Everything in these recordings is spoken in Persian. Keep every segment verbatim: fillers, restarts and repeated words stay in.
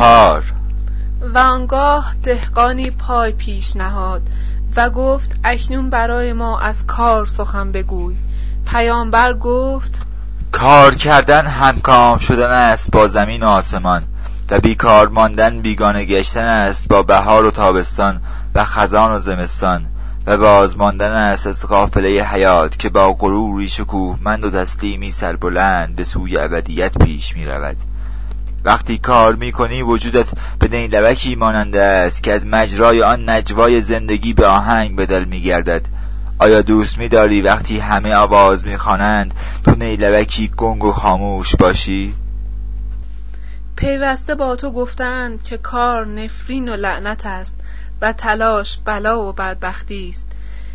کار. و آنگاه دهقانی پای پیش نهاد و گفت اکنون برای ما از کار سخن بگوی. پیامبر گفت کار کردن همکام شدن است با زمین و آسمان و بیکار ماندن بیگانه گشتن است با بهار و تابستان و خزان و زمستان و باز ماندن است از قافله حیات که با غروری شکوهمند و تسلیمی سربلند به سوی ابدیت پیش می رود. وقتی کار می کنی وجودت به نیلبکی ماننده است که از مجرای آن نجوای زندگی به آهنگ بدل می گردد. آیا دوست می داری وقتی همه آواز می خوانند تو نیلبکی گنگ و خاموش باشی؟ پیوسته با تو گفتند که کار نفرین و لعنت است و تلاش بلا و بدبختی است.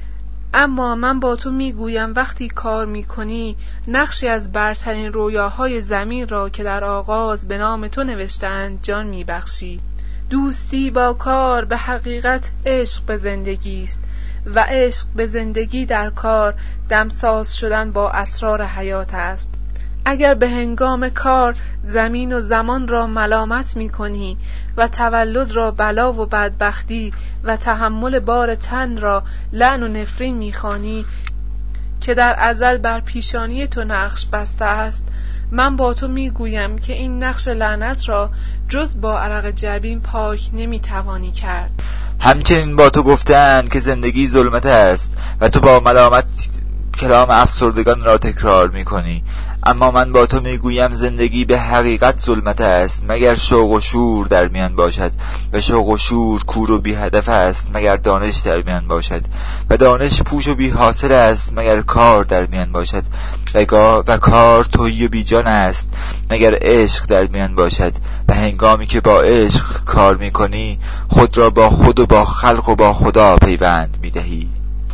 اما من با تو میگویم وقتی کار میکنی نقشی از برترین رویاهای زمین را که در آغاز به نام تو نوشتند جان میبخشی. دوستی با کار به حقیقت عشق به زندگی است و عشق به زندگی در کار دمساز شدن با اسرار حیات است. اگر به هنگام کار زمین و زمان را ملامت می کنی و تولد را بلا و بدبختی و تحمل بار تن را لعن و نفرین می خوانی که در ازل بر پیشانی تو نقش بسته است، من با تو می گویم که این نقش لعنت را جز با عرق جبین پاک نمی توانی کرد. همچنین با تو گفتند که زندگی ظلمت است و تو با ملامت کلام افسردگان را تکرار می کنی. اما من با تو میگویم زندگی به حقیقت ظلمت است مگر شوق و شور در میان باشد و شوق و شور کور و بی هدف است مگر دانش در میان باشد و دانش پوش و بی حاصل است مگر کار در میان باشد و, و کار تویی و بی جان است مگر عشق در میان باشد و هنگامی که با عشق کار میکنی خود را با خود و با خلق و با خدا پیوند میدهی.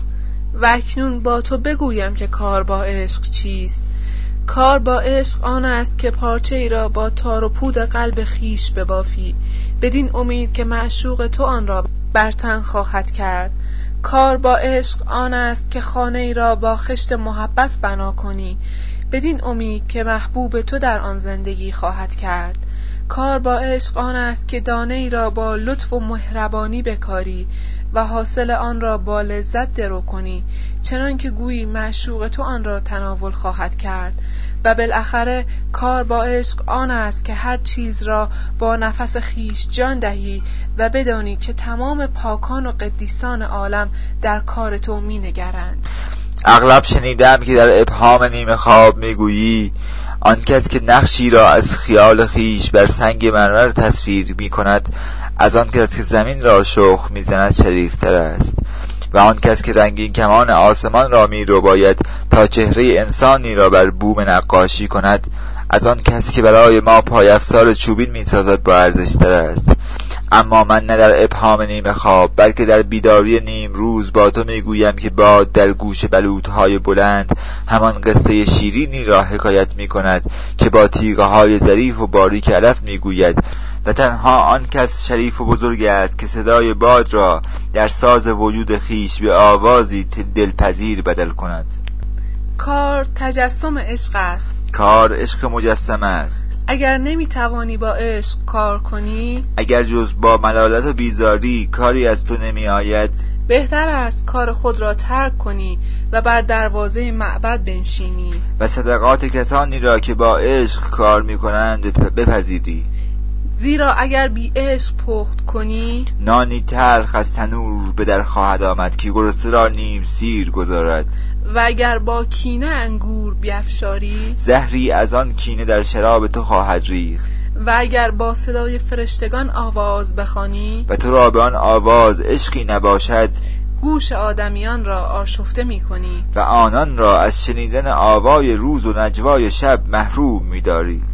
و اکنون با تو بگویم که کار با عشق چیست. کار با عشق آن است که پارچه ای را با تار و پود قلب خیش ببافی بدین امید که معشوق تو آن را بر تن خواهد کرد. کار با عشق آن است که خانه ای را با خشت محبت بنا کنی بدین امید که محبوب تو در آن زندگی خواهد کرد. کار با عشق آن است که دانه ای را با لطف و مهربانی بکاری و حاصل آن را با لذت درو کنی چنان که گویی معشوق تو آن را تناول خواهد کرد. و بالاخره کار با عشق آن است که هر چیز را با نفس خیش جان دهی و بدانی که تمام پاکان و قدیسان عالم در کار تو می نگرند. اغلب شنیدم که در ابهام نیمه خواب میگویی آن کس که نقشی را از خیال خیش بر سنگ مرمر تصویر می کند از آن کس که زمین را شخم می زند شریفتر است و آن کس که رنگین کمان آسمان را می رو باید تا چهره انسانی را بر بوم نقاشی کند از آن کس که برای ما پای افسار چوبین می سازد با ارزشتر است. اما من نه در ابهام نیمه خواب بلکه در بیداری نیم روز با تو میگویم که باد در گوش بلوطهای بلند همان قصه شیرینی را حکایت می کند که با تیغه های ظریف و باریک علف میگوید و تنها آن کس شریف و بزرگ است که صدای باد را در ساز وجود خیش به آوازی دلپذیر بدل کند. کار تجسم عشق است. کار عشق مجسم است. اگر نمیتوانی با عشق کار کنی، اگر جز با ملالت و بیزاری کاری از تو نمی آید، بهتر است کار خود را ترک کنی و بر دروازه معبد بنشینی و صدقات کسانی را که با عشق کار می کنند بپذیری. زیرا اگر بی عشق پخت کنی، نانی تلخ از تنور به در خواهد آمد که گرسنه را نیم سیر گذارد. و اگر با کینه انگور بیفشاری، زهری از آن کینه در شراب تو خواهد ریخت. و اگر با صدای فرشتگان آواز بخوانی و تو را به آن آواز عشقی نباشد، گوش آدمیان را آشفته می کنی و آنان را از شنیدن آوای روز و نجوای شب محروم می داری.